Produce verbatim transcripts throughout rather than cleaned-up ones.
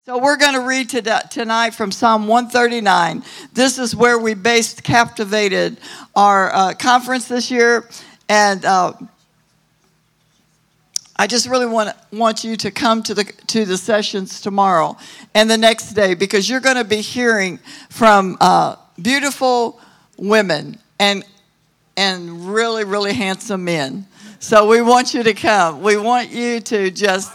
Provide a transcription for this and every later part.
So we're going to read tonight from Psalm one thirty-nine. This is where we based Captivated, our uh, conference this year. And uh, I just really want want you to come to the to the sessions tomorrow and the next day, because you're going to be hearing from uh, beautiful women and and really, really handsome men. So we want you to come. We want you to just...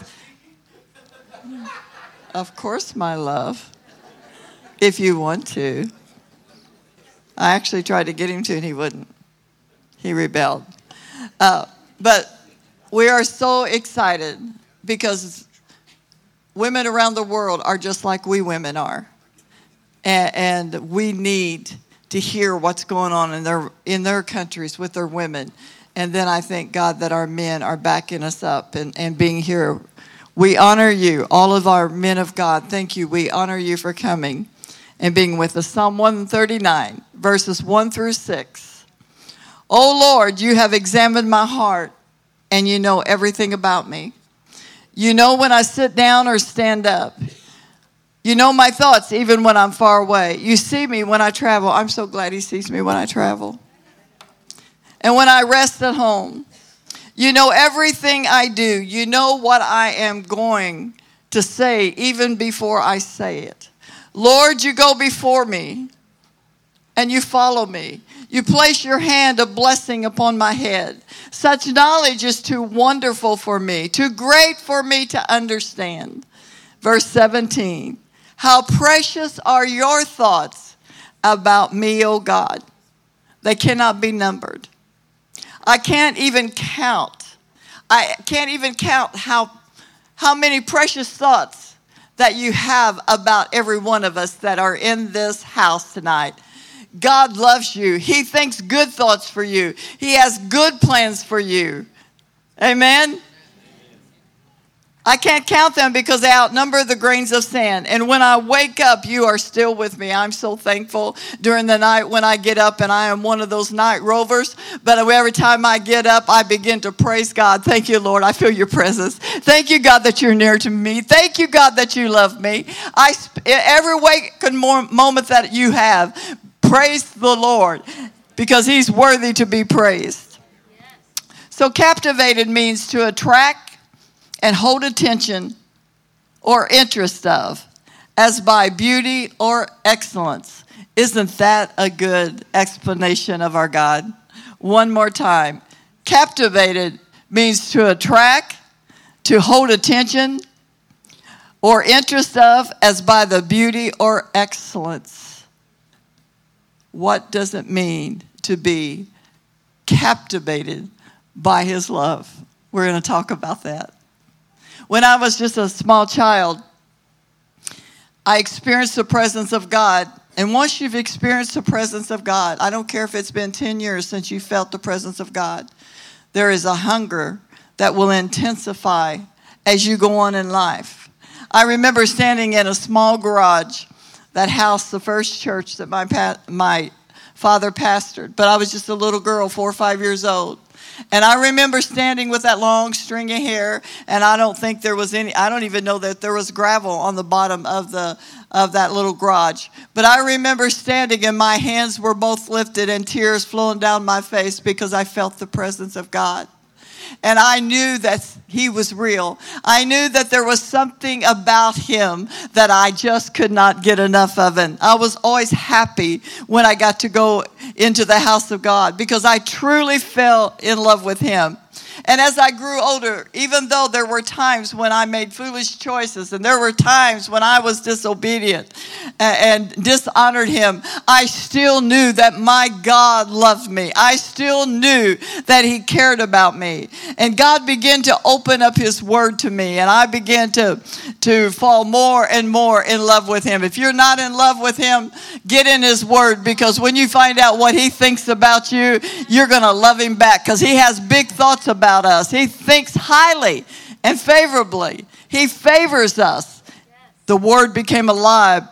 Of course, my love, if you want to. I actually tried to get him to, and he wouldn't. He rebelled. Uh, but we are so excited because women around the world are just like we women are. And, and we need to hear what's going on in their in their countries with their women. And then I thank God that our men are backing us up and, and being here. We honor you, all of our men of God. Thank you. We honor you for coming and being with us. Psalm one thirty-nine, verses one through six. O Lord, you have examined my heart, and you know everything about me. You know when I sit down or stand up. You know my thoughts even when I'm far away. You see me when I travel. I'm so glad he sees me when I travel. And when I rest at home. You know everything I do. You know what I am going to say even before I say it. Lord, you go before me and you follow me. You place your hand of blessing upon my head. Such knowledge is too wonderful for me, too great for me to understand. Verse seventeen, how precious are your thoughts about me, O God. They cannot be numbered. I can't even count. I can't even count how, how many precious thoughts that you have about every one of us that are in this house tonight. God loves you. He thinks good thoughts for you. He has good plans for you. Amen? I can't count them because they outnumber the grains of sand. And when I wake up, you are still with me. I'm so thankful during the night when I get up, and I am one of those night rovers. But every time I get up, I begin to praise God. Thank you, Lord. I feel your presence. Thank you, God, that you're near to me. Thank you, God, that you love me. I every waking moment that you have, praise the Lord, because he's worthy to be praised. So captivated means to attract and hold attention or interest of, as by beauty or excellence. Isn't that a good explanation of our God? One more time. Captivated means to attract, to hold attention, or interest of, as by the beauty or excellence. What does it mean to be captivated by his love? We're going to talk about that. When I was just a small child, I experienced the presence of God. And once you've experienced the presence of God, I don't care if it's been ten years since you felt the presence of God, there is a hunger that will intensify as you go on in life. I remember standing in a small garage that housed the first church that my pa- my father pastored. But I was just a little girl, four or five years old. And I remember standing with that long string of hair, and I don't think there was any, I don't even know that there was gravel on the bottom of the of that little garage. But I remember standing, and my hands were both lifted and tears flowing down my face because I felt the presence of God. And I knew that he was real. I knew that there was something about him that I just could not get enough of. And I was always happy when I got to go into the house of God because I truly fell in love with him. And as I grew older, even though there were times when I made foolish choices and there were times when I was disobedient and dishonored him, I still knew that my God loved me. I still knew that he cared about me. And God began to open up his word to me, and I began to, to fall more and more in love with him. If you're not in love with him, get in his word, because when you find out what he thinks about you, you're going to love him back, because he has big thoughts about us. He thinks highly and favorably. He favors us. The word became alive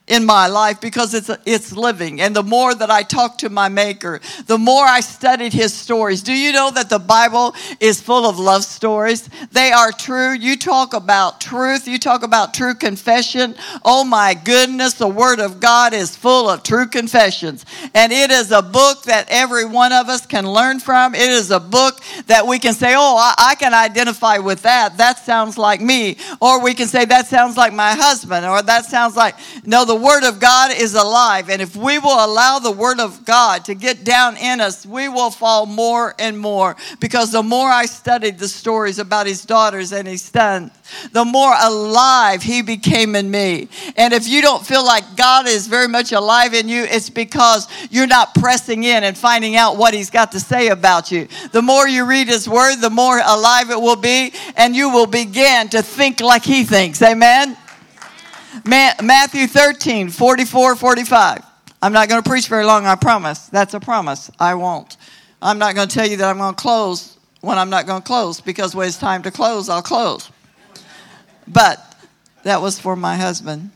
in my life because it's it's living. And the more that I talk to my Maker, the more I studied his stories. Do you know that the Bible is full of love stories? They are true. You talk about truth. You talk about true confession. Oh my goodness, the Word of God is full of true confessions. And it is a book that every one of us can learn from. It is a book that we can say, oh, I, I can identify with that. That sounds like me. Or we can say, that sounds like my husband. Or that sounds like, no, the Word of God is alive. And if we will allow the Word of God to get down in us, we will fall more and more. Because the more I studied the stories about his daughters and his sons, the more alive he became in me. And if you don't feel like God is very much alive in you, it's because you're not pressing in and finding out what he's got to say about you. The more you read his word, the more alive it will be, and you will begin to think like he thinks. Amen? Matthew thirteen, forty-four, forty-five. I'm not going to preach very long, I promise. That's a promise. I won't. I'm not going to tell you that I'm going to close when I'm not going to close, because when it's time to close, I'll close. But that was for my husband.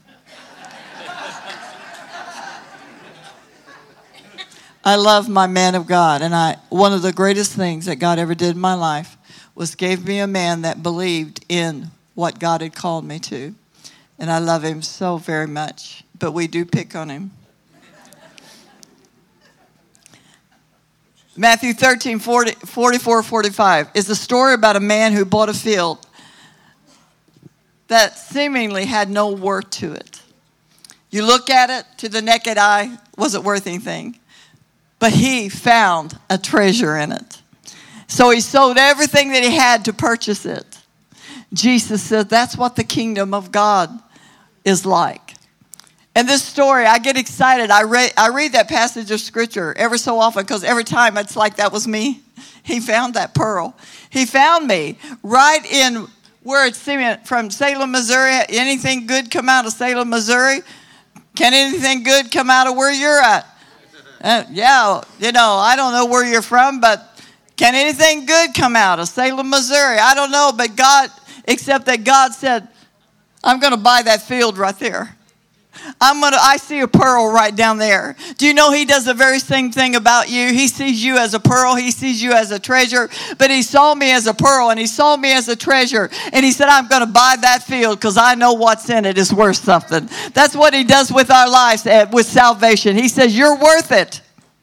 I love my man of God, and I one of the greatest things that God ever did in my life was gave me a man that believed in what God had called me to. And I love him so very much, but we do pick on him. Matthew thirteen, forty, forty-four, forty-five is the story about a man who bought a field that seemingly had no worth to it. You look at it, to the naked eye, wasn't worth anything. But he found a treasure in it. So he sold everything that he had to purchase it. Jesus said that's what the kingdom of God is like. And this story, I get excited. I read, I read that passage of scripture ever so often, because every time it's like that was me. He found that pearl. He found me right in where it's from Salem, Missouri. Anything good come out of Salem, Missouri? Can anything good come out of where you're at? Uh, yeah, you know, I don't know where you're from, but can anything good come out of Salem, Missouri? I don't know, but God, except that God said, I'm going to buy that field right there. I'm gonna. I see a pearl right down there. Do you know he does the very same thing about you? He sees you as a pearl. He sees you as a treasure. But he saw me as a pearl, and he saw me as a treasure. And he said, I'm going to buy that field because I know what's in it is worth something. That's what he does with our lives, with salvation. He says, you're worth it.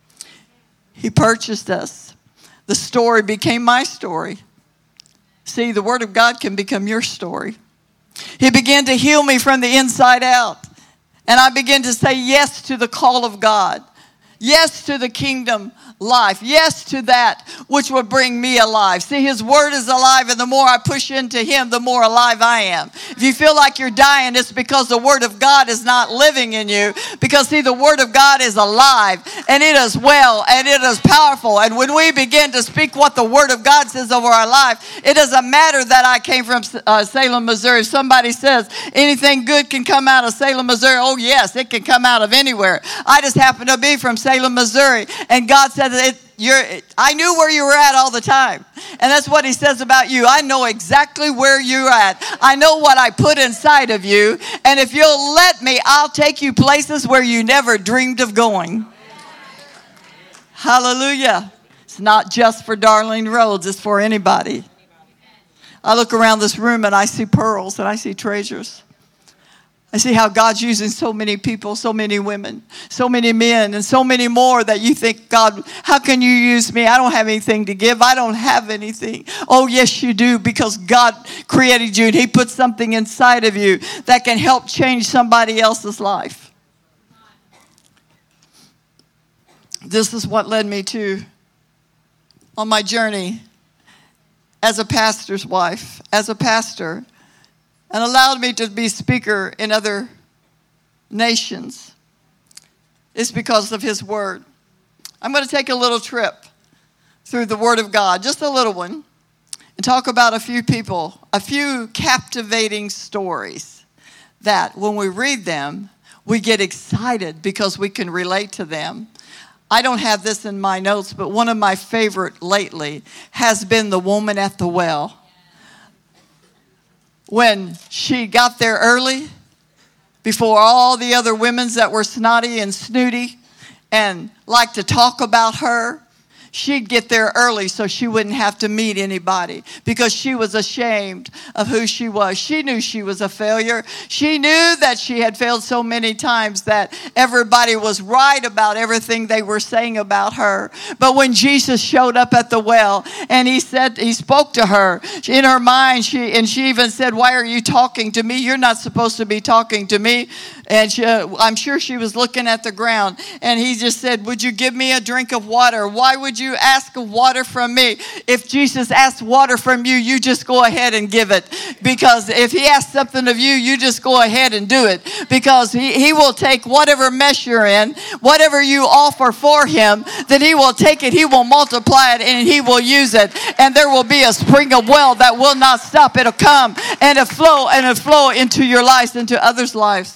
He purchased us. The story became my story. See, the Word of God can become your story. He began to heal me from the inside out. And I began to say yes to the call of God. Yes to the kingdom life. Yes to that which will bring me alive. See, his word is alive, and the more I push into him, the more alive I am. If you feel like you're dying, it's because the word of God is not living in you. Because, see, the word of God is alive, and it is well, and it is powerful. And when we begin to speak what the word of God says over our life, it doesn't matter that I came from uh, Salem, Missouri. If somebody says anything good can come out of Salem, Missouri, oh, yes, it can come out of anywhere. I just happen to be from Salem, Missouri, and God said that it, you're, I knew where you were at all the time. And that's what he says about you. I know exactly where you're at. I know what I put inside of you. And if you'll let me, I'll take you places where you never dreamed of going. Hallelujah. It's not just for Darlene Rhodes. It's for anybody. I look around this room and I see pearls and I see treasures. I see how God's using so many people, so many women, so many men, and so many more that you think, God, how can you use me? I don't have anything to give. I don't have anything. Oh, yes, you do, because God created you, and he put something inside of you that can help change somebody else's life. This is what led me to, on my journey as a pastor's wife, as a pastor, and allowed me to be speaker in other nations. It's because of his word. I'm going to take a little trip through the word of God, just a little one, and talk about a few people, a few captivating stories that when we read them, we get excited because we can relate to them. I don't have this in my notes, but one of my favorite lately has been the woman at the well. When she got there early, before all the other women that were snotty and snooty and liked to talk about her. She'd get there early so she wouldn't have to meet anybody because she was ashamed of who she was. She knew she was a failure. She knew that she had failed so many times that everybody was right about everything they were saying about her. But when Jesus showed up at the well and he said, he spoke to her in her mind, she and she even said, "Why are you talking to me? You're not supposed to be talking to me." And she, I'm sure she was looking at the ground. And he just said, "Would you give me a drink of water? Why would you ask of water from me?" If Jesus asks water from you, you just go ahead and give it. Because if he asks something of you, you just go ahead and do it. Because he, he will take whatever mess you're in, whatever you offer for him, then he will take it, he will multiply it, and he will use it. And there will be a spring of well that will not stop. It'll come and it'll flow and it'll flow into your lives, into others' lives.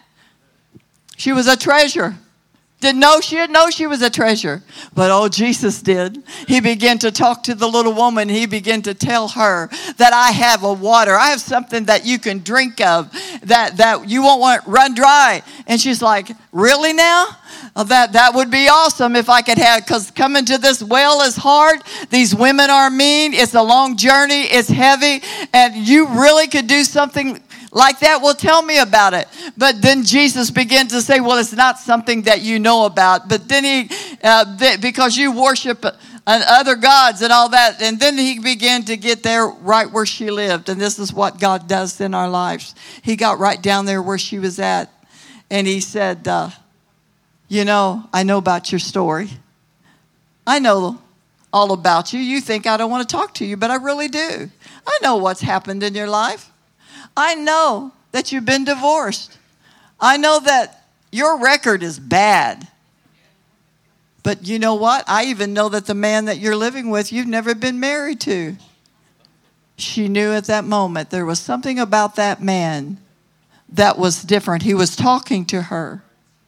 She was a treasure. Didn't know she didn't know she was a treasure. But oh, Jesus did. He began to talk to the little woman. He began to tell her that I have a water. I have something that you can drink of that, that you won't want to run dry. And she's like, "Really now? Oh, that, that would be awesome if I could have, because coming to this well is hard. These women are mean. It's a long journey. It's heavy. And you really could do something like that? Well, tell me about it." But then Jesus began to say, "Well, it's not something that you know about." But then he, uh, th- because you worship uh, other gods and all that. And then he began to get there right where she lived. And this is what God does in our lives. He got right down there where she was at. And he said, uh, "You know, I know about your story. I know all about you. You think I don't want to talk to you, but I really do. I know what's happened in your life. I know that you've been divorced. I know that your record is bad. But you know what? I even know that the man that you're living with, you've never been married to." She knew at that moment there was something about that man that was different. He was talking to her.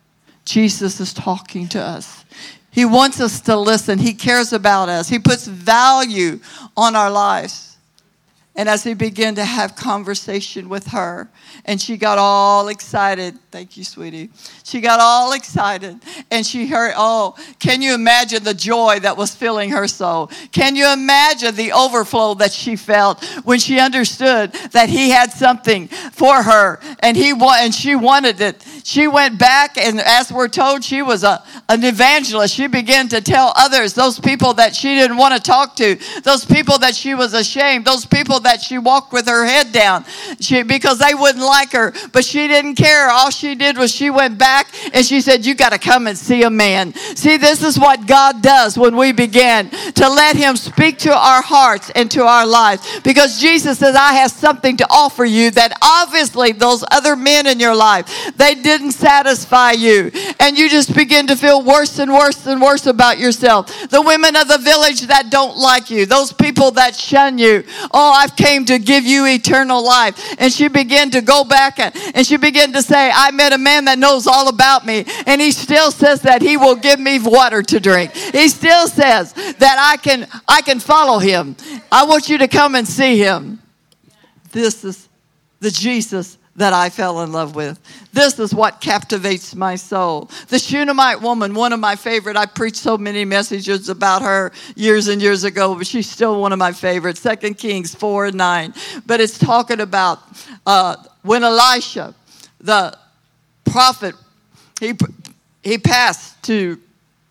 Jesus is talking to us. He wants us to listen. He cares about us. He puts value on our lives. And as he began to have conversation with her, and she got all excited. Thank you, sweetie. She got all excited. And she heard, oh, can you imagine the joy that was filling her soul? Can you imagine the overflow that she felt when she understood that he had something for her and he wa- and she wanted it? She went back, and as we're told, she was a, an evangelist. She began to tell others, those people that she didn't want to talk to, those people that she was ashamed, those people that she walked with her head down she, because they wouldn't like her. But she didn't care. All she did was she went back and she said, "You got to come and see a man." See, this is what God does when we begin to let him speak to our hearts and to our lives. Because Jesus says, "I have something to offer you that obviously those other men in your life, they didn't satisfy you." And you just begin to feel worse and worse and worse about yourself. The women of the village that don't like you, those people that shun you. "Oh, I've came to give you eternal life." And she began to go back and, and she began to say, "I met a man that knows all about me. And he still says that he will give me water to drink. He still says that I can, I can follow him. I want you to come and see him." This is the Jesus that I fell in love with. This is what captivates my soul. The Shunammite woman, one of my favorite. I preached so many messages about her years and years ago, but she's still one of my favorites. Second Kings four and nine. But it's talking about uh, when Elisha, the prophet, he he passed to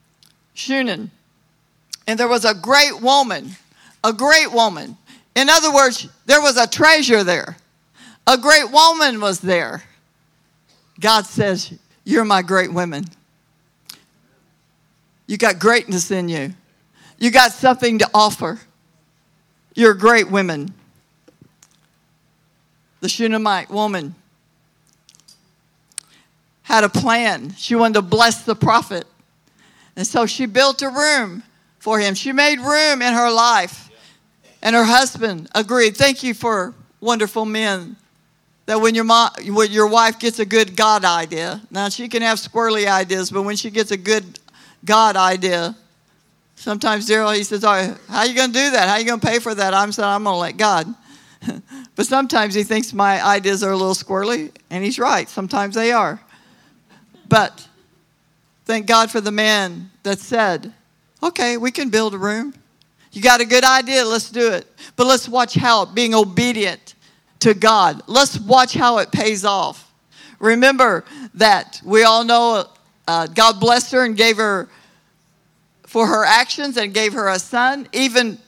Shunem. And there was a great woman, a great woman. In other words, there was a treasure there. A great woman was there. God says, "You're my great women. You got greatness in you. You got something to offer. You're great women." The Shunammite woman had a plan. She wanted to bless the prophet. And so she built a room for him. She made room in her life. And her husband agreed. Thank you for wonderful men. That when your mom, when your wife gets a good God idea, now she can have squirrely ideas, but when she gets a good God idea, sometimes Daryl, he says, "Oh, how are you going to do that? How are you going to pay for that?" I'm saying, "I'm going to let God." But sometimes he thinks my ideas are a little squirrely, and he's right. Sometimes they are. But thank God for the man that said, okay, we can build a room. You got a good idea, let's do it. But let's watch how being obedient to God, let's watch how it pays off. Remember that we all know uh, God blessed her and gave her for her actions and gave her a son. Even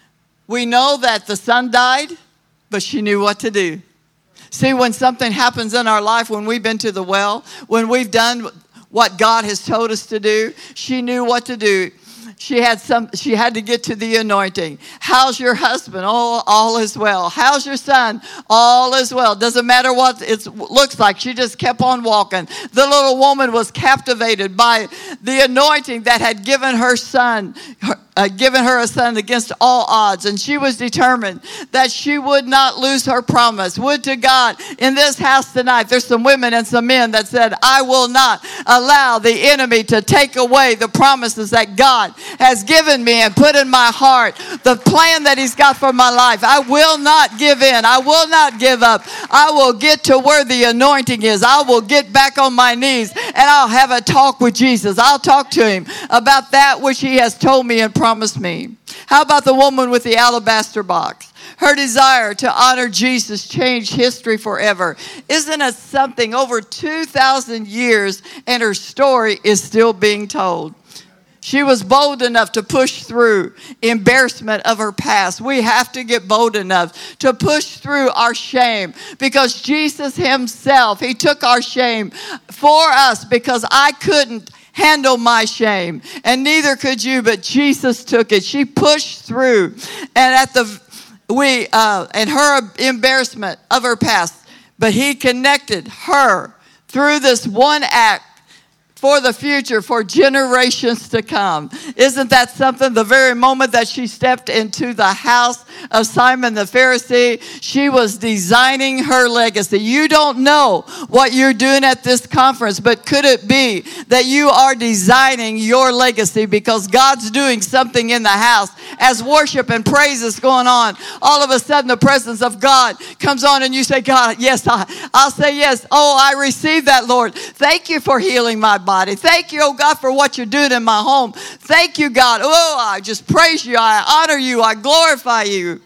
we know that the son died, but she knew what to do. See, when something happens in our life, when we've been to the well, when we've done what God has told us to do, she knew what to do. She had some. She had to get to the anointing. How's your husband? Oh, all is well. How's your son? All is well. Doesn't matter what it looks like. She just kept on walking. The little woman was captivated by the anointing that had given her son, uh, given her a son against all odds, and she was determined that she would not lose her promise. Would to God in this house tonight, there's some women and some men that said, "I will not allow the enemy to take away the promises that God has given me and put in my heart, the plan that he's got for my life. I will not give in. I will not give up. I will get to where the anointing is. I will get back on my knees and I'll have a talk with Jesus. I'll talk to him about that which he has told me and promised me." How about the woman with the alabaster box? Her desire to honor Jesus changed history forever. Isn't it something? Over two thousand years and her story is still being told. She was bold enough to push through embarrassment of her past. We have to get bold enough to push through our shame, because Jesus himself, he took our shame for us, because I couldn't handle my shame and neither could you, but Jesus took it. She pushed through, and at the we uh, and her embarrassment of her past, but he connected her through this one act for the future, for generations to come. Isn't that something? The very moment that she stepped into the house of Simon the Pharisee, she was designing her legacy. You don't know what you're doing at this conference, but could it be that you are designing your legacy, because God's doing something in the house as worship and praise is going on? All of a sudden the presence of God comes on and you say, "God, yes, I, I'll say yes. Oh, I receive that, Lord. Thank you for healing my body. Thank you, oh God, for what you're doing in my home. Thank you, God. Oh, I just praise you. I honor you. I glorify you."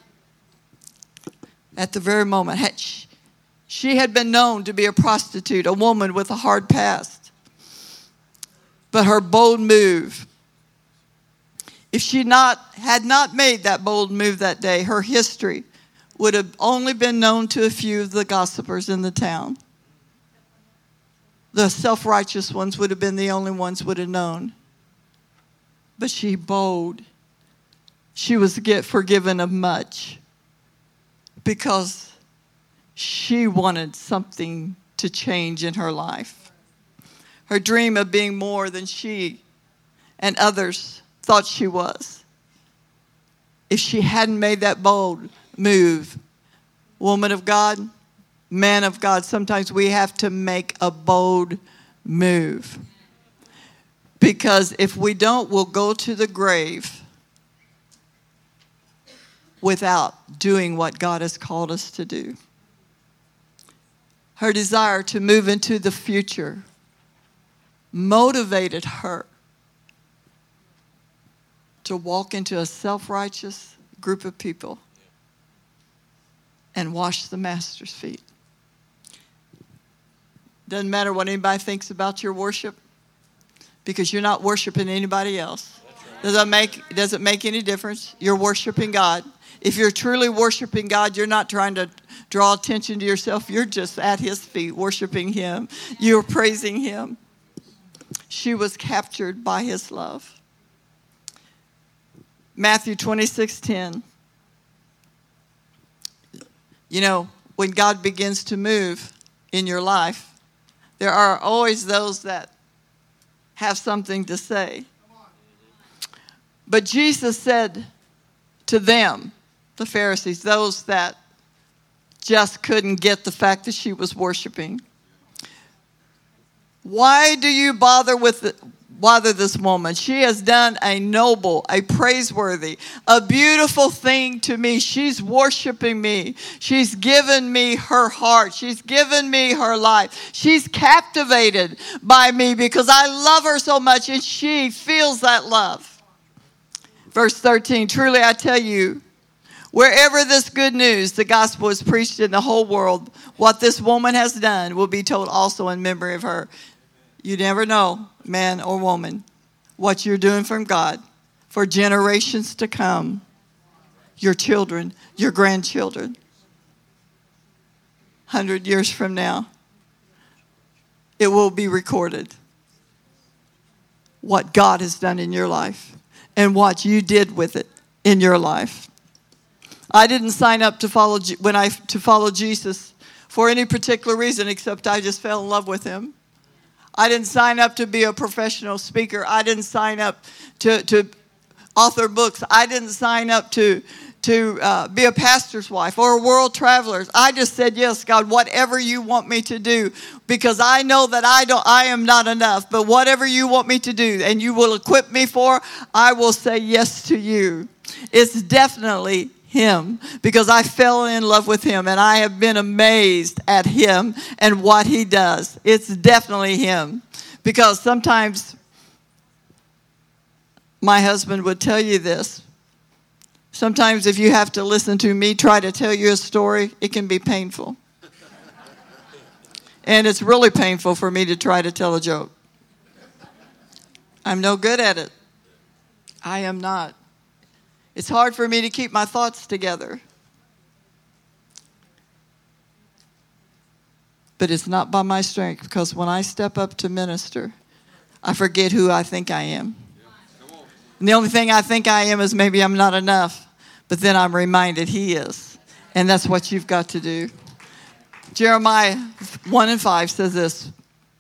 At the very moment, she had been known to be a prostitute, a woman with a hard past. But her bold move, if she not had not made that bold move that day, her history would have only been known to a few of the gossipers in the town. The self-righteous ones would have been the only ones would have known. But she bold. She was get forgiven of much, because she wanted something to change in her life. Her dream of being more than she and others thought she was. If she hadn't made that bold move, woman of God, man of God, sometimes we have to make a bold move. Because if we don't, we'll go to the grave without doing what God has called us to do. Her desire to move into the future motivated her to walk into a self-righteous group of people and wash the master's feet. Doesn't matter what anybody thinks about your worship, because you're not worshiping anybody else. Doesn't make, doesn't make any difference. You're worshiping God. If you're truly worshiping God, you're not trying to draw attention to yourself. You're just at his feet worshiping him. You're praising him. She was captured by his love. Matthew twenty-six ten. You know, when God begins to move in your life, there are always those that have something to say. But Jesus said to them, the Pharisees, those that just couldn't get the fact that she was worshiping, "Why do you bother with the, bother this woman. She has done a noble, a praiseworthy, a beautiful thing to me. She's worshiping me. She's given me her heart. She's given me her life. She's captivated by me because I love her so much, and she feels that love. Verse thirteen, truly I tell you, wherever this good news, the gospel, is preached in the whole world, what this woman has done will be told also in memory of her. You never know, man or woman, what you're doing from God for generations to come. Your children, your grandchildren. Hundred years from now, it will be recorded what God has done in your life and what you did with it in your life. I didn't sign up to follow when I to follow Jesus for any particular reason, except I just fell in love with him. I didn't sign up to be a professional speaker. I didn't sign up to, to author books. I didn't sign up to, to uh, be a pastor's wife or a world traveler. I just said, yes, God, whatever you want me to do, because I know that I don't, I am not enough, but whatever you want me to do and you will equip me for, I will say yes to you. It's definitely him, because I fell in love with him and I have been amazed at him and what he does. It's definitely him, because sometimes my husband would tell you this. Sometimes if you have to listen to me try to tell you a story, it can be painful. And it's really painful for me to try to tell a joke. I'm no good at it. I am not. It's hard for me to keep my thoughts together. But it's not by my strength, because when I step up to minister, I forget who I think I am. And the only thing I think I am is maybe I'm not enough. But then I'm reminded he is. And that's what you've got to do. Jeremiah one and five says this.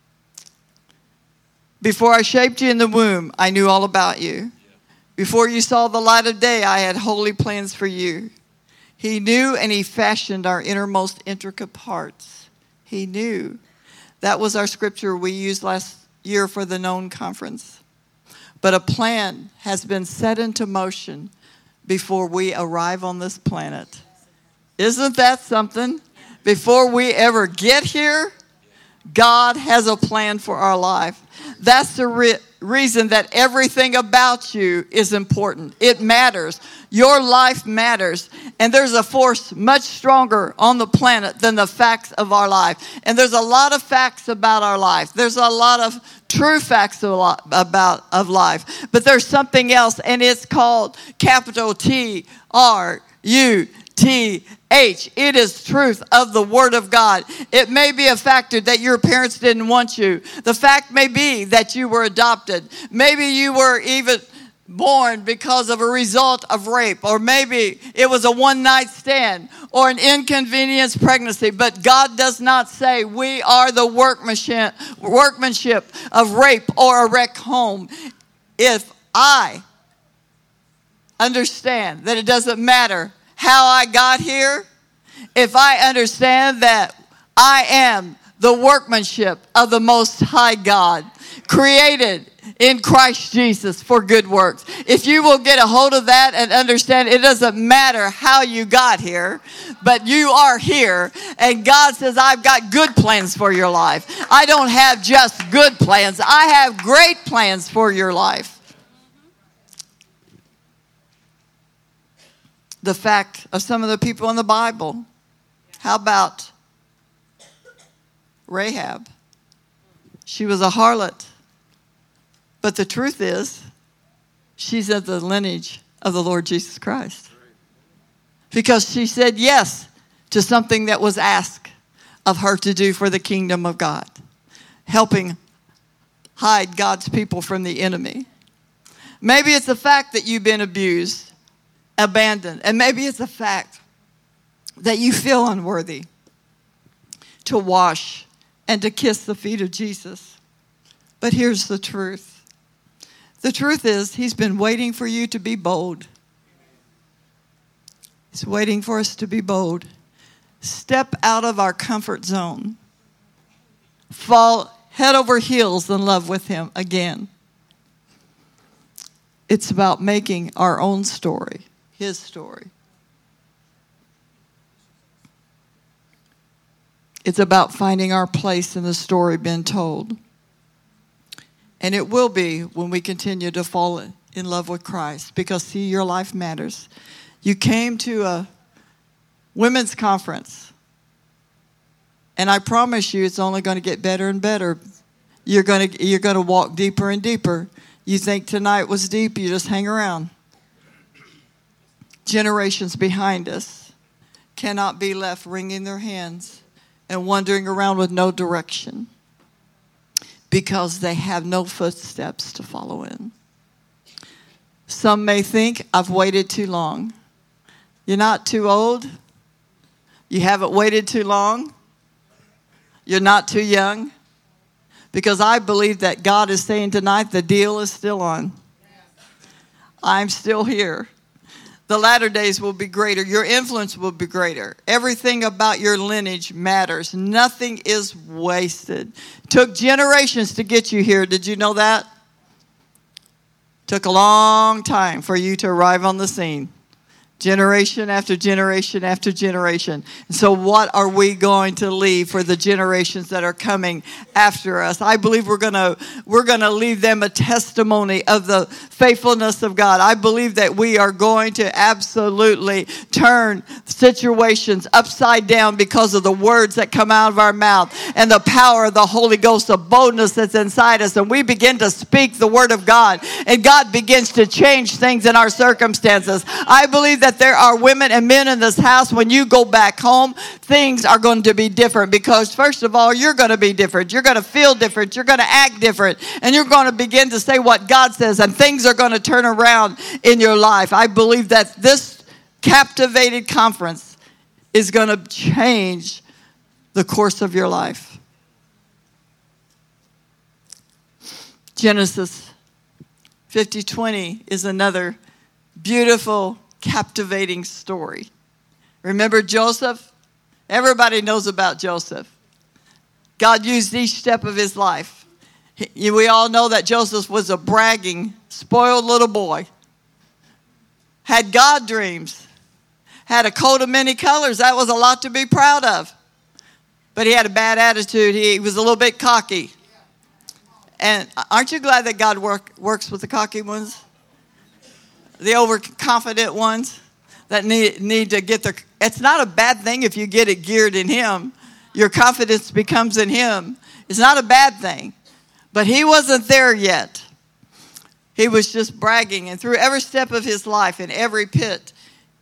Before I shaped you in the womb, I knew all about you. Before you saw the light of day, I had holy plans for you. He knew and he fashioned our innermost intricate parts. He knew. That was our scripture we used last year for the Known Conference. But a plan has been set into motion before we arrive on this planet. Isn't that something? Before we ever get here, God has a plan for our life. That's the re- reason that everything about you is important. It matters. Your life matters. And there's a force much stronger on the planet than the facts of our life. And there's a lot of facts about our life. There's a lot of true facts about of life. But there's something else, and it's called capital T R U T H. It is truth of the Word of God. It may be a factor that your parents didn't want you. The fact may be that you were adopted. Maybe you were even born because of a result of rape, or maybe it was a one-night stand or an inconvenience pregnancy. But God does not say we are the workmanship, workmanship of rape or a wrecked home. If I understand that it doesn't matter how I got here, if I understand that I am the workmanship of the Most High God, created in Christ Jesus for good works. If you will get a hold of that and understand it doesn't matter how you got here, but you are here, and God says, I've got good plans for your life. I don't have just good plans. I have great plans for your life. The fact of some of the people in the Bible. How about Rahab? She was a harlot. But the truth is, she's of the lineage of the Lord Jesus Christ. Because she said yes to something that was asked of her to do for the kingdom of God. Helping hide God's people from the enemy. Maybe it's the fact that you've been abused, abandoned. And maybe it's the fact that you feel unworthy to wash and to kiss the feet of Jesus. But here's the truth. The truth is, he's been waiting for you to be bold. He's waiting for us to be bold. Step out of our comfort zone. Fall head over heels in love with him again. It's about making our own story, his story. It's about finding our place in the story being told. And it will be when we continue to fall in love with Christ. Because, see, your life matters. You came to a women's conference. And I promise you it's only going to get better and better. You're going to, you're going to walk deeper and deeper. You think tonight was deep, you just hang around. Generations behind us cannot be left wringing their hands and wandering around with no direction because they have no footsteps to follow in. Some may think, I've waited too long. You're not too old. You haven't waited too long. You're not too young. Because I believe that God is saying tonight the deal is still on. I'm still here. The latter days will be greater. Your influence will be greater. Everything about your lineage matters. Nothing is wasted. Took generations to get you here. Did you know that? Took a long time for you to arrive on the scene. Generation after generation after generation. And so what are we going to leave for the generations that are coming after us? I believe we're going to we're going to leave them a testimony of the faithfulness of God. I believe that we are going to absolutely turn situations upside down because of the words that come out of our mouth and the power of the Holy Ghost, the boldness that's inside us. And we begin to speak the word of God, and God begins to change things in our circumstances. I believe that there are women and men in this house. When you go back home, things are going to be different because, first of all, you're going to be different. You're going to feel different. You're going to act different. And you're going to begin to say what God says, and things are going to turn around in your life. I believe that this captivated conference is going to change the course of your life. Genesis fifty twenty is another beautiful, captivating story. Remember Joseph? Everybody knows about Joseph. God used each step of his life. He, we all know that Joseph was a bragging, spoiled little boy. Had God dreams. Had a coat of many colors. That was a lot to be proud of. But he had a bad attitude. He was a little bit cocky. And aren't you glad that God work, works with the cocky ones? The overconfident ones that need, need to get their... It's not a bad thing if you get it geared in him. Your confidence becomes in him. It's not a bad thing. But he wasn't there yet. He was just bragging. And through every step of his life, in every pit,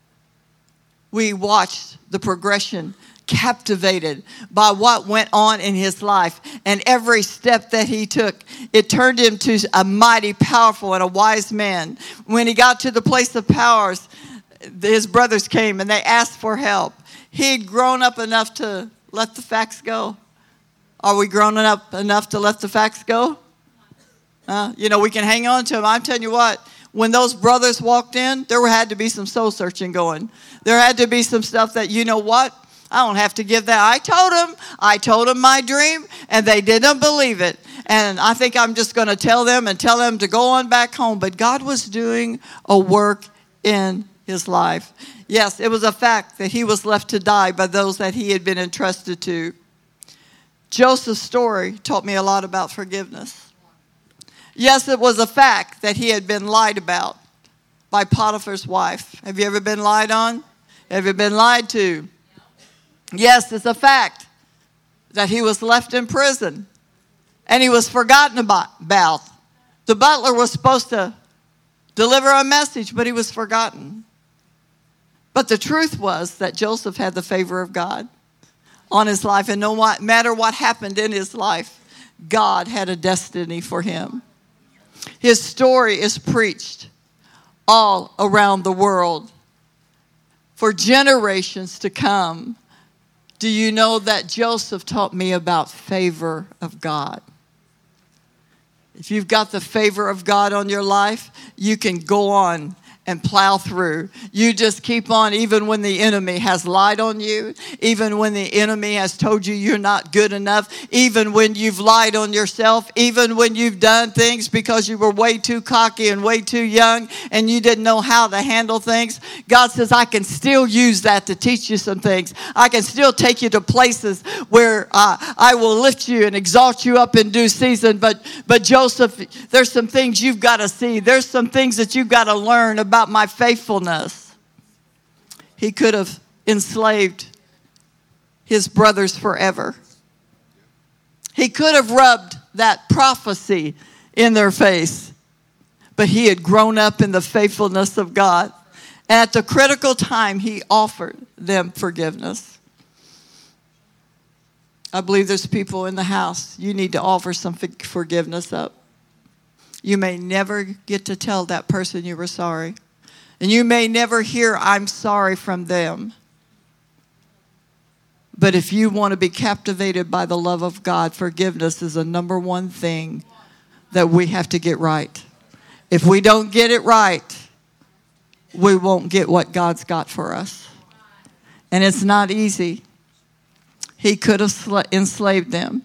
we watched the progression, captivated by what went on in his life. And every step that he took, it turned him to a mighty, powerful, and a wise man. When he got to the place of powers, his brothers came and they asked for help. He had grown up enough to let the facts go. Are we grown up enough to let the facts go? Uh, you know, we can hang on to them. I'm telling you what, when those brothers walked in, there had to be some soul searching going. There had to be some stuff that, you know what? I don't have to give that. I told them. I told them my dream, and they didn't believe it. And I think I'm just going to tell them and tell them to go on back home. But God was doing a work in his life. Yes, it was a fact that he was left to die by those that he had been entrusted to. Joseph's story taught me a lot about forgiveness. Yes, it was a fact that he had been lied about by Potiphar's wife. Have you ever been lied on? Have you been lied to? Yes, it's a fact that he was left in prison and he was forgotten about. The butler was supposed to deliver a message, but he was forgotten. But the truth was that Joseph had the favor of God on his life, and no matter what happened in his life, God had a destiny for him. His story is preached all around the world for generations to come. Do you know that Joseph taught me about favor of God? If you've got the favor of God on your life, you can go on and plow through. You just keep on, even when the enemy has lied on you, even when the enemy has told you you're not good enough, even when you've lied on yourself, even when you've done things because you were way too cocky and way too young and you didn't know how to handle things. God says, I can still use that to teach you some things. I can still take you to places where uh, I will lift you and exalt you up in due season. But, but Joseph, there's some things you've got to see. There's some things that you've got to learn about my faithfulness. He could have enslaved his brothers forever. He could have rubbed that prophecy in their face, but he had grown up in the faithfulness of God. And at the critical time, he offered them forgiveness. I believe there's people in the house you need to offer some forgiveness up. You may never get to tell that person you were sorry. And you may never hear, I'm sorry from them. But if you want to be captivated by the love of God, forgiveness is the number one thing that we have to get right. If we don't get it right, we won't get what God's got for us. And it's not easy. He could have sl- enslaved them.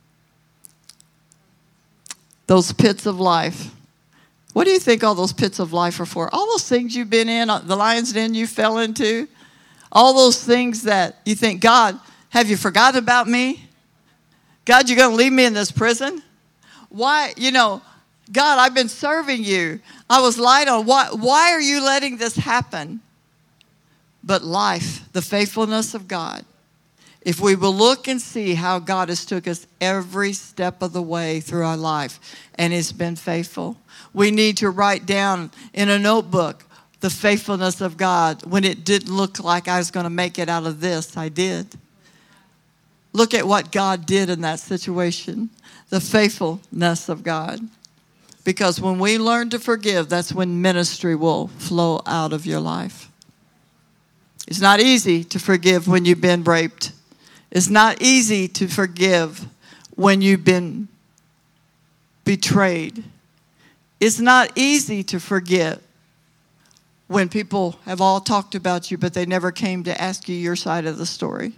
Those pits of life. What do you think all those pits of life are for? All those things you've been in, the lion's den you fell into, all those things that you think, God, have you forgotten about me? God, you're going to leave me in this prison? Why, you know, God, I've been serving you. I was lied on. Why, why are you letting this happen? But life, the faithfulness of God. If we will look and see how God has took us every step of the way through our life and has been faithful, we need to write down in a notebook the faithfulness of God. When it didn't look like I was going to make it out of this, I did. Look at what God did in that situation, the faithfulness of God. Because when we learn to forgive, that's when ministry will flow out of your life. It's not easy to forgive when you've been raped. It's not easy to forgive when you've been betrayed. It's not easy to forget when people have all talked about you, but they never came to ask you your side of the story.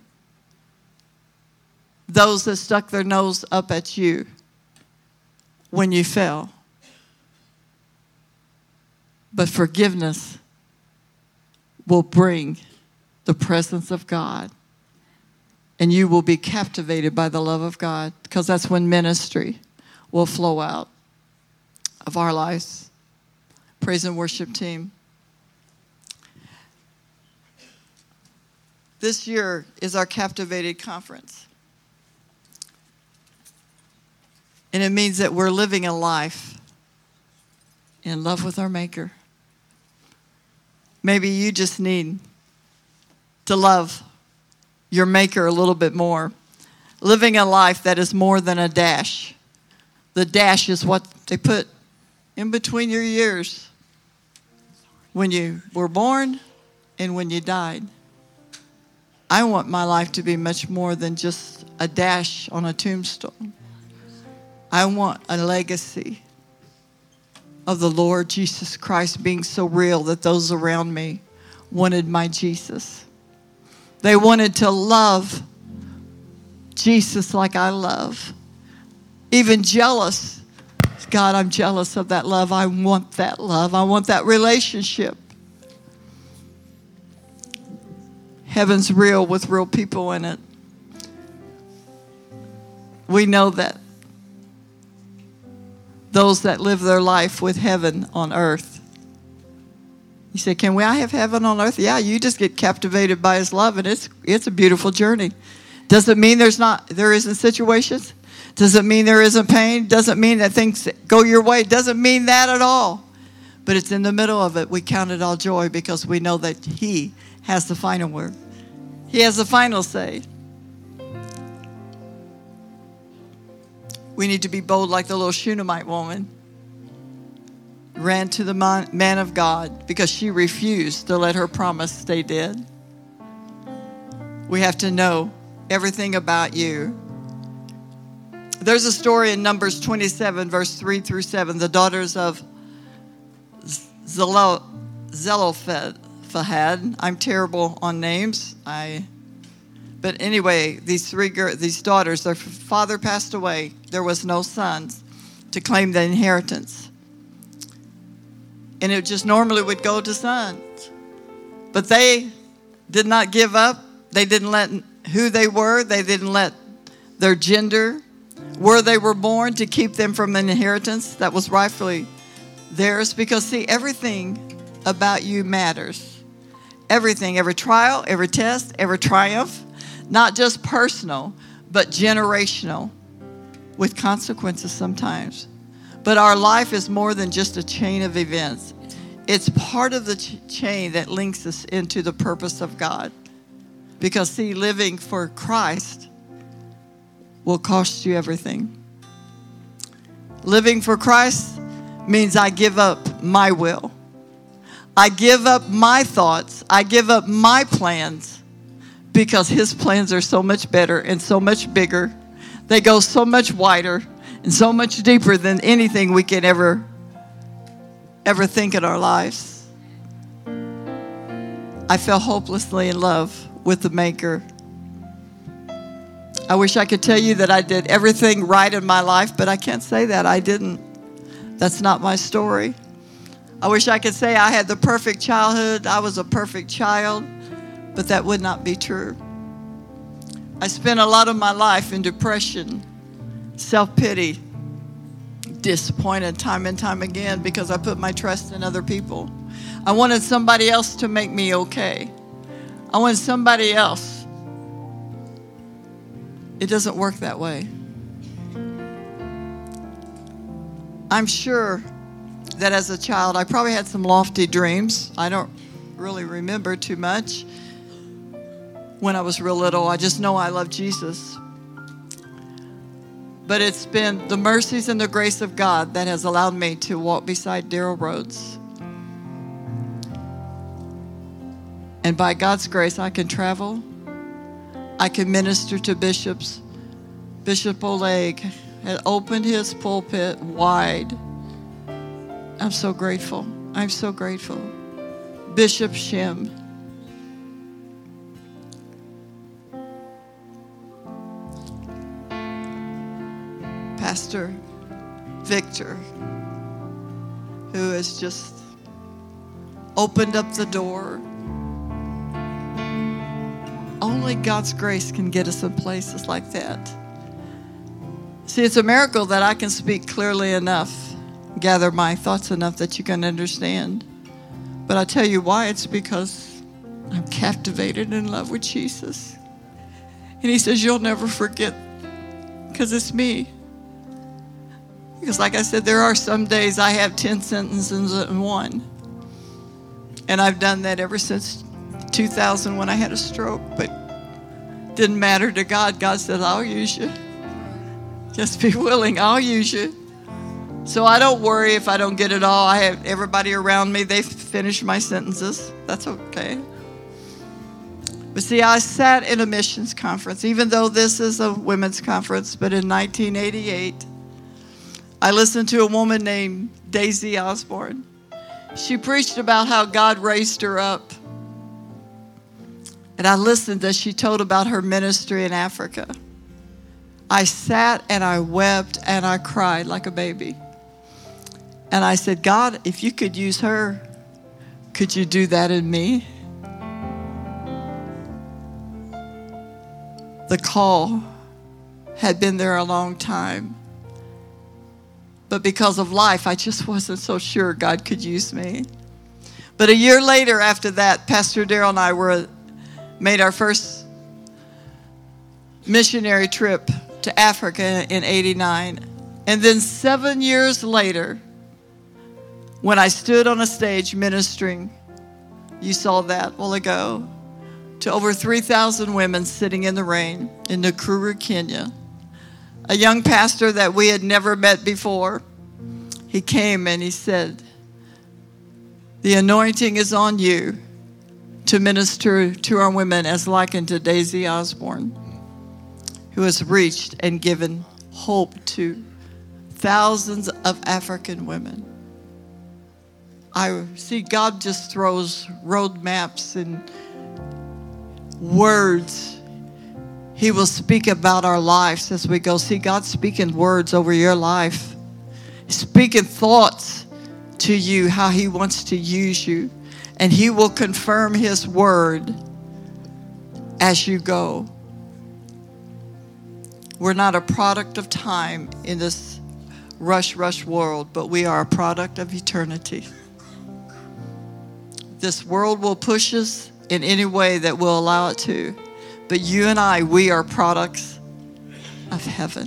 Those that stuck their nose up at you when you fell. But forgiveness will bring the presence of God. And you will be captivated by the love of God, because that's when ministry will flow out of our lives. Praise and worship team. This year is our Captivated Conference. And it means that we're living a life in love with our Maker. Maybe you just need to love your Maker a little bit more. Living a life that is more than a dash. The dash is what they put in between your years. When you were born and when you died. I want my life to be much more than just a dash on a tombstone. I want a legacy of the Lord Jesus Christ being so real that those around me wanted my Jesus. They wanted to love Jesus like I love. Even jealous. God, I'm jealous of that love. I want that love. I want that relationship. Heaven's real with real people in it. We know that those that live their life with heaven on earth. You say, can we I have heaven on earth? Yeah, you just get captivated by his love, and it's it's a beautiful journey. Does it mean there's not there isn't situations? Does it mean there isn't pain? Doesn't mean that things go your way. Doesn't mean that at all. But it's in the middle of it. We count it all joy because we know that he has the final word. He has the final say. We need to be bold like the little Shunammite woman. Ran to the man of God because she refused to let her promise stay dead. We have to know everything about you. There's a story in Numbers twenty-seven, verse three through seven. The daughters of Zelophehad Zelophehad. I'm terrible on names. I, but anyway, these three girls, these daughters, their father passed away. There was no sons to claim the inheritance. And it just normally would go to sons. But they did not give up. They didn't let who they were. They didn't let their gender, where they were born, to keep them from an inheritance that was rightfully theirs. Because, see, everything about you matters. Everything, every trial, every test, every triumph, not just personal, but generational, with consequences sometimes. But our life is more than just a chain of events. It's part of the ch- chain that links us into the purpose of God. Because, see, living for Christ will cost you everything. Living for Christ means I give up my will. I give up my thoughts. I give up my plans, because his plans are so much better and so much bigger. They go so much wider and so much deeper than anything we can ever, ever think in our lives. I fell hopelessly in love with the Maker. I wish I could tell you that I did everything right in my life, but I can't say that. I didn't. That's not my story. I wish I could say I had the perfect childhood. I was a perfect child, but that would not be true. I spent a lot of my life in depression, self-pity, disappointed time and time again because I put my trust in other people. I wanted somebody else to make me okay. I wanted somebody else. It doesn't work that way. I'm sure that as a child, I probably had some lofty dreams. I don't really remember too much when I was real little. I just know I love Jesus. But it's been the mercies and the grace of God that has allowed me to walk beside Daryl Rhodes. And by God's grace, I can travel. I can minister to bishops. Bishop Oleg had opened his pulpit wide. I'm so grateful. I'm so grateful. Bishop Shem. Pastor Victor, who has just opened up the door. Only God's grace can get us in places like that. See, it's a miracle that I can speak clearly enough, gather my thoughts enough that you can understand. But I tell you why. It's because I'm captivated in love with Jesus. And he says, you'll never forget, because it's me. Because like I said, there are some days I have ten sentences in one. And I've done that ever since two thousand when I had a stroke. But it didn't matter to God. God said, I'll use you. Just be willing. I'll use you. So I don't worry if I don't get it all. I have everybody around me. They've finished my sentences. That's okay. But see, I sat in a missions conference, even though this is a women's conference, but in nineteen eighty-eight, I listened to a woman named Daisy Osborne. She preached about how God raised her up. And I listened as she told about her ministry in Africa. I sat and I wept and I cried like a baby. And I said, God, if you could use her, could you do that in me? The call had been there a long time. But because of life, I just wasn't so sure God could use me. But a year later after that, Pastor Daryl and I were made our first missionary trip to Africa in eighty-nine. And then seven years later, when I stood on a stage ministering, you saw that a while ago, to over three thousand women sitting in the rain in Nakuru, Kenya. A young pastor that we had never met before, he came and he said, the anointing is on you to minister to our women as likened to Daisy Osborne, who has reached and given hope to thousands of African women. I see God just throws road maps and words. He will speak about our lives as we go. See, God's speaking words over your life. He's speaking thoughts to you, how he wants to use you. And he will confirm his word as you go. We're not a product of time in this rush, rush world, but we are a product of eternity. This world will push us in any way that will allow it to. But you and I, we are products of heaven.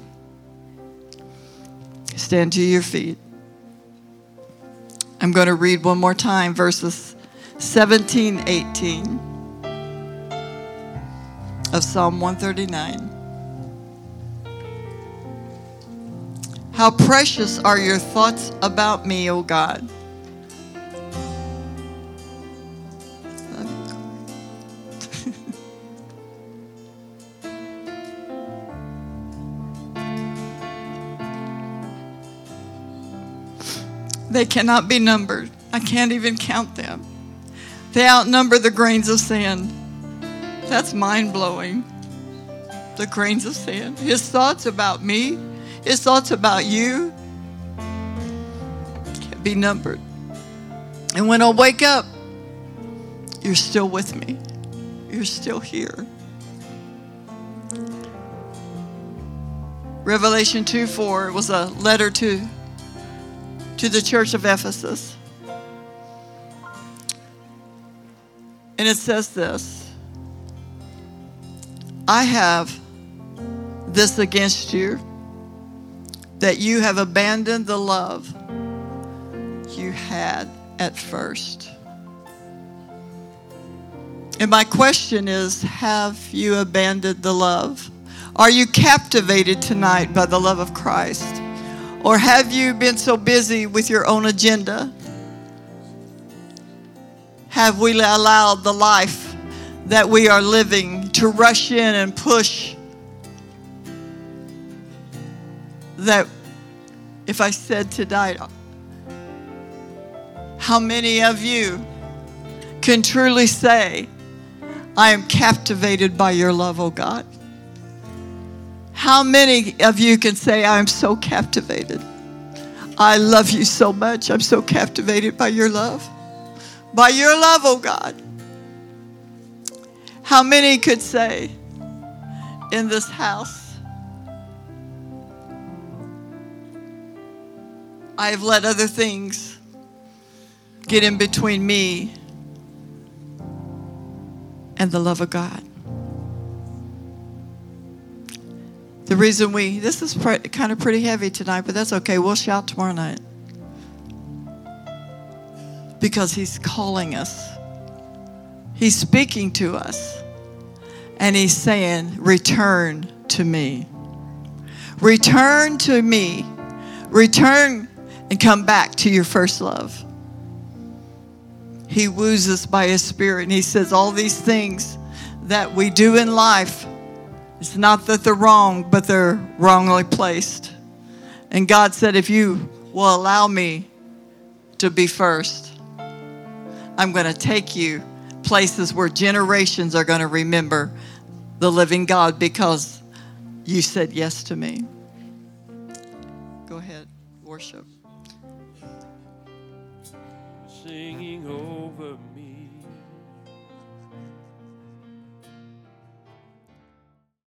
Stand to your feet. I'm going to read one more time verses seventeen, eighteen of Psalm one thirty-nine. How precious are your thoughts about me, O God. They cannot be numbered. I can't even count them. They outnumber the grains of sand. That's mind-blowing. The grains of sand. His thoughts about me, his thoughts about you can't be numbered. And when I wake up, you're still with me. You're still here. Revelation two four was a letter to to the church of Ephesus. And it says this: I have this against you, that you have abandoned the love you had at first. And my question is, have you abandoned the love? Are you captivated tonight by the love of Christ? Or have you been so busy with your own agenda? Have we allowed the life that we are living to rush in and push? That if I said tonight, how many of you can truly say, I am captivated by your love, oh God? How many of you can say, I am so captivated? I love you so much. I'm so captivated by your love. By your love, oh God. How many could say in this house, I have let other things get in between me and the love of God? The reason we, this is pre- kind of pretty heavy tonight, but that's okay. We'll shout tomorrow night. Because he's calling us. He's speaking to us. And he's saying, return to me. Return to me. Return and come back to your first love. He woos us by his spirit. And he says all these things that we do in life, it's not that they're wrong, but they're wrongly placed. And God said, if you will allow me to be first, I'm going to take you places where generations are going to remember the living God because you said yes to me. Go ahead, worship. Singing over me.